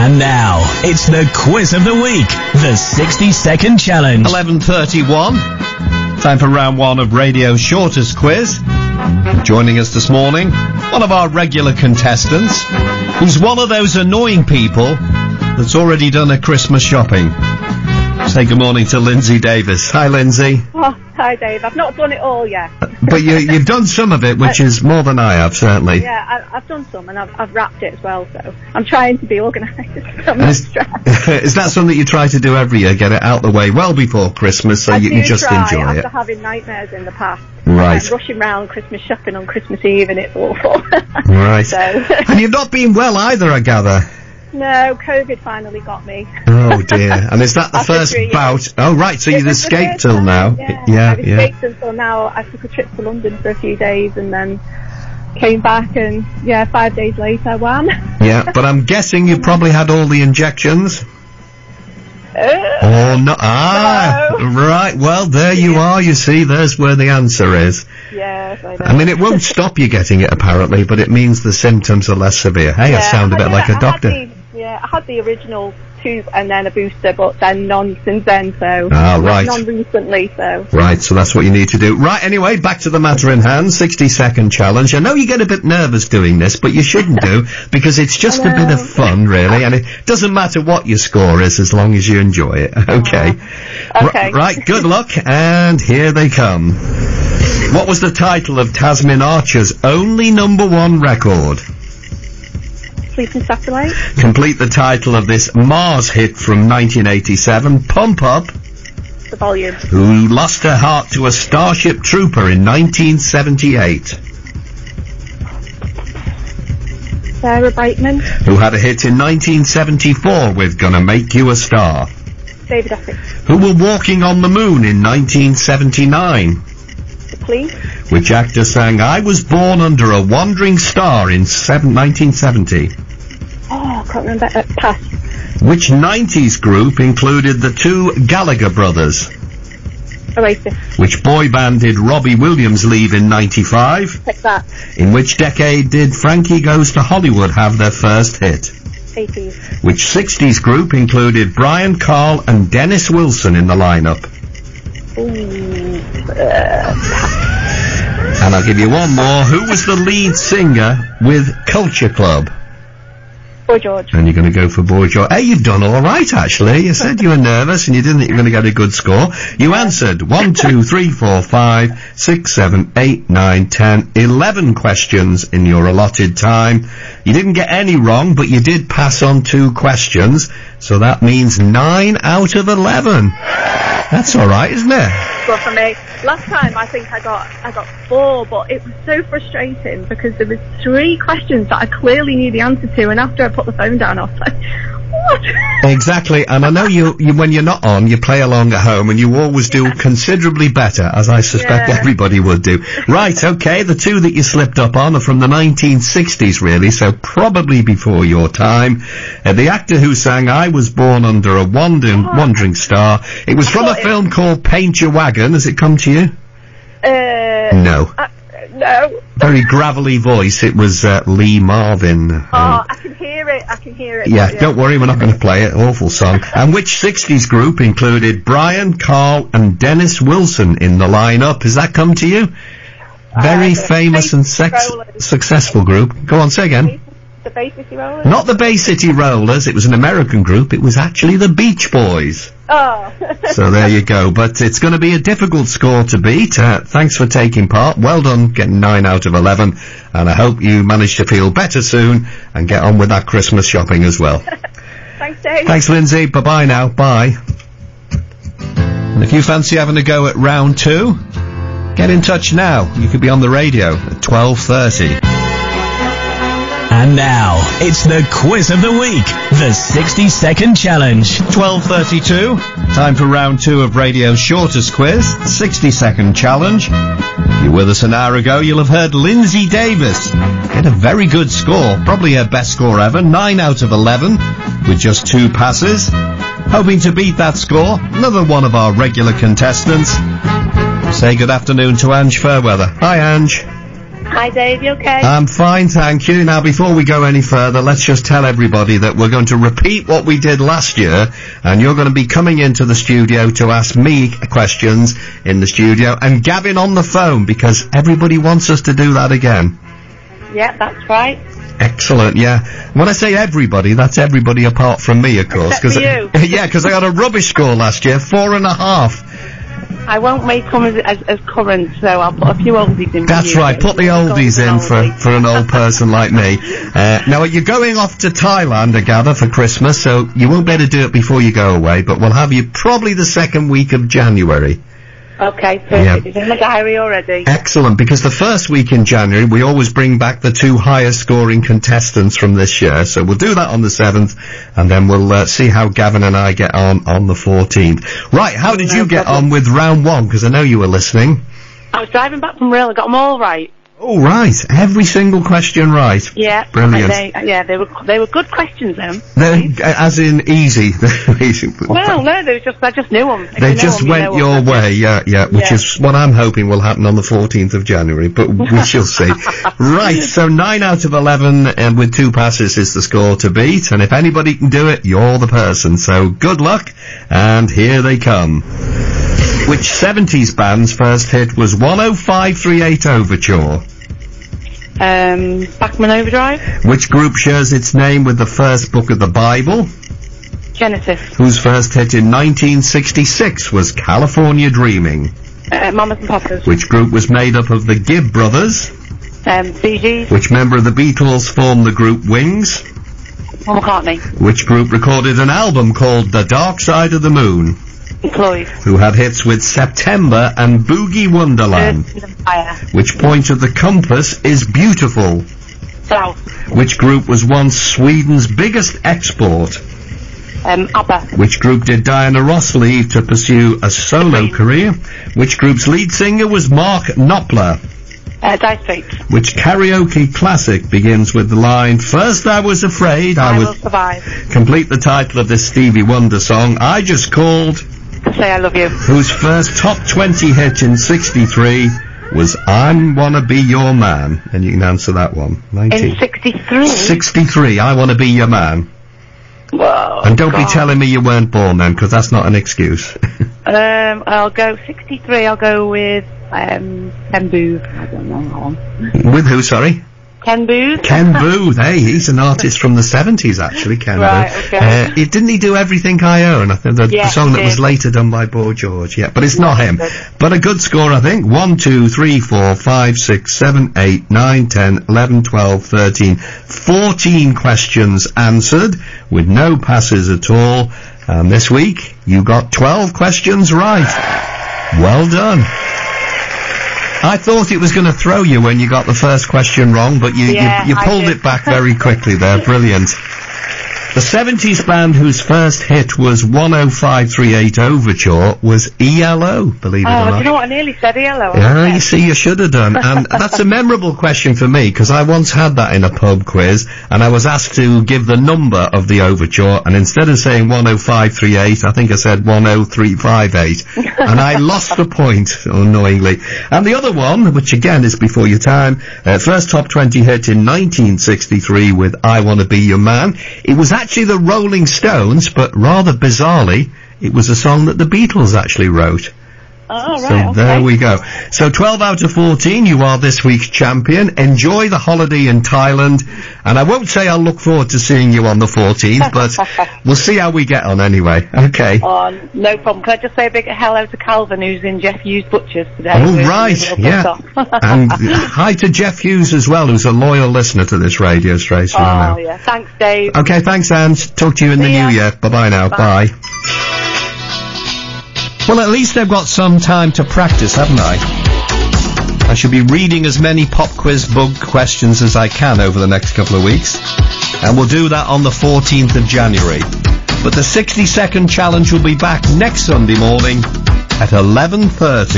And now, it's the quiz of the week, the 60-second challenge. 11:31, time for round one of radio's shortest quiz. Joining us this morning, one of our regular contestants, who's one of those annoying people that's already done her Christmas shopping. Say good morning to Lindsay Davis. Hi, Lindsay. Oh, hi, Dave. I've not done it all yet. But you've done some of it, which is more than I have, certainly. Yeah, I've done some, and I've wrapped it as well, so I'm trying to be organised. Is that something you try to do every year, get it out the way well before Christmas so you can just enjoy it? After having nightmares in the past. Right. I'm rushing around Christmas shopping on Christmas Eve, and it's awful. Right. So. And you've not been well either, I gather. No, COVID finally got me. Oh dear. And is that the first bout? Oh right, so you've escaped till now. Yeah. I've escaped until now. I took a trip to London for a few days and then came back and 5 days later, wham. Yeah, but I'm guessing you probably had all the injections. Oh no! No. Right. Well, there you are. You see, there's where the answer is. Yes, I know. I mean, it won't stop you getting it apparently, but it means the symptoms are less severe. Hey, I sound a bit like a doctor. I had the original tube and then a booster, but then none since then, so... right. None recently, so... Right, so that's what you need to do. Right, anyway, back to the matter in hand, 60-second challenge. I know you get a bit nervous doing this, but you shouldn't do, because it's just a bit of fun, really, and it doesn't matter what your score is as long as you enjoy it. Okay. Okay. Right, good luck, and here they come. What was the title of Tasmin Archer's only #1 record? Sleeping Satellite. Complete the title of this Mars hit from 1987, Pump Up. The Volume. Who lost her heart to a Starship Trooper in 1978. Sarah Brightman. Who had a hit in 1974 with Gonna Make You a Star. David Essex. Who were walking on the moon in 1979. The Police. Which actor sang I Was Born Under a Wandering Star in 1970? Oh, I can't remember. Pass. Which 90s group included the two Gallagher brothers? Oasis. Which boy band did Robbie Williams leave in 95? Take That. In which decade did Frankie Goes to Hollywood have their first hit? 80s. Which 60s group included Brian Carl and Dennis Wilson in the lineup? And I'll give you one more. Who was the lead singer with Culture Club? Boy George. And you're going to go for Boy George. Hey, you've done all right, actually. You said you were nervous and you didn't think you were going to get a good score. You answered 1, 2, 3, 4, 5, 6, 7, 8, 9, 10, 11 questions in your allotted time. You didn't get any wrong, but you did pass on 2 questions. So that means 9 out of 11. That's all right, isn't it? Good for me. Last time I think I got 4, but it was so frustrating because there was 3 questions that I clearly knew the answer to, and after I put the phone down, I was like, what? Exactly, and I know you when you're not on, you play along at home, and you always do considerably better, as I suspect everybody would do. Right, okay, the 2 that you slipped up on are from the 1960s, really, so probably before your time. The actor who sang I Was Born Under a Wandering Star, it was from a film called Paint Your Wagon. Has it come to you? No. No. Very gravelly voice. It was Lee Marvin. I can hear it. Yeah, don't worry, we're not going to play it. Awful song. And which 60s group included Brian, Carl and Dennis Wilson in the lineup? Has that come to you? Very famous and successful group. Go on, say again. The Bay City Rollers? Not the Bay City Rollers. It was an American group. It was actually the Beach Boys. Oh. So there you go. But it's going to be a difficult score to beat. Thanks for taking part. Well done getting 9 out of 11. And I hope you manage to feel better soon and get on with that Christmas shopping as well. Thanks, Dave. Thanks, Lindsay. Bye-bye now. Bye. And if you fancy having a go at round 2, get in touch now. You could be on the radio at 12:30. And now, it's the quiz of the week, the 60-second challenge. 12:32, time for round 2 of radio's shortest quiz, 60-second challenge. If you were with us an hour ago, you'll have heard Lindsay Davis get a very good score, probably her best score ever, 9 out of 11, with just 2 passes. Hoping to beat that score, another one of our regular contestants. Say good afternoon to Ange Fairweather. Hi, Ange. Hi, Dave. You okay? I'm fine, thank you. Now, before we go any further, let's just tell everybody that we're going to repeat what we did last year, and you're going to be coming into the studio to ask me questions in the studio, and Gavin on the phone, because everybody wants us to do that again. Yeah, that's right. Excellent, yeah. When I say everybody, that's everybody apart from me, of course. Except for you. Yeah, because I got a rubbish score last year, 4.5. I won't make them as current, so I'll put a few oldies in. That's right, put the oldies in for an old person like me. Now, you're going off to Thailand, I gather, for Christmas, so you won't be able to do it before you go away, but we'll have you probably the second week of January. Okay, perfect. Yeah. It's in my diary already. Excellent, because the first week in January, we always bring back the 2 highest scoring contestants from this year, so we'll do that on the 7th, and then we'll see how Gavin and I get on the 14th. Right, how did you get on with round 1, because I know you were listening? I was driving back from Rail and got them all right. Oh, right, every single question right. Yeah. Brilliant. They were good questions, then. As in easy. Well, no, I just knew them. They just went your way, yeah, which is what I'm hoping will happen on the 14th of January, but we shall see. Right, so 9 out of 11 with 2 passes is the score to beat, and if anybody can do it, you're the person. So good luck, and here they come. Which 70s band's first hit was 10538 Overture? Bachman Overdrive. Which group shares its name with the first book of the Bible? Genesis. Whose first hit in 1966 was California Dreaming? Mamas and Papas. Which group was made up of the Gibb brothers? Bee Gees. Which member of the Beatles formed the group Wings? Paul McCartney. Which group recorded an album called The Dark Side of the Moon? Floyd. Who had hits with September and Boogie Wonderland? Fire. Which point of the compass is beautiful? South. Which group was once Sweden's biggest export? ABBA. Which group did Diana Ross leave to pursue a solo career? Which group's lead singer was Mark Knopfler? Dire Straits. Which karaoke classic begins with the line, "First I was afraid I Will survive." Complete the title of this Stevie Wonder song, "I Just Called to Say I Love You." Whose first top 20 hit in 63 was "I Wanna Be Your Man"? And you can answer that one. In 63? 63, "I Wanna Be Your Man." Whoa. And don't be telling me you weren't born then, because that's not an excuse. I'll go 63, I'll go with, Ken Booth. I don't know that one. With who, sorry? Ken Booth. Ken Booth, hey, he's an artist from the 70s, actually, Ken Booth. Okay. Didn't he do Everything I Own? I think the song that was later done by Boy George, but it's not him. But a good score, I think. 1, 2, 3, 4, 5, 6, 7, 8, 9, 10, 11, 12, 13, 14 questions answered, with no passes at all. And this week, you got 12 questions right. Well done. I thought it was going to throw you when you got the first question wrong, but you pulled it back very quickly there. Brilliant. The 70s band whose first hit was 10538 Overture was ELO, believe it or not. Oh, do you know what? I nearly said ELO. Yeah, you see, you should have done. And that's a memorable question for me, because I once had that in a pub quiz, and I was asked to give the number of the Overture, and instead of saying 10538, I think I said 10358. And I lost the point, annoyingly. And the other one, which again is before your time, first top 20 hit in 1963 with I Wanna Be Your Man. It was actually the Rolling Stones, but rather bizarrely, it was a song that the Beatles actually wrote. Oh, right, so there we go. So 12 out of 14, you are this week's champion. Enjoy the holiday in Thailand, and I won't say I'll look forward to seeing you on the 14th, but we'll see how we get on anyway. Okay. Oh, no problem. Can I just say a big hello to Calvin, who's in Jeff Hughes Butchers today? Oh, right, yeah. And hi to Jeff Hughes as well, who's a loyal listener to this radio station. Oh, yeah. Thanks, Dave. Okay, thanks, Anne. Talk to you in the new year. Bye-bye now. Bye. Well, at least they've got some time to practice, haven't I? I should be reading as many pop quiz bug questions as I can over the next couple of weeks. And we'll do that on the 14th of January. But the 60-second challenge will be back next Sunday morning at 11:30.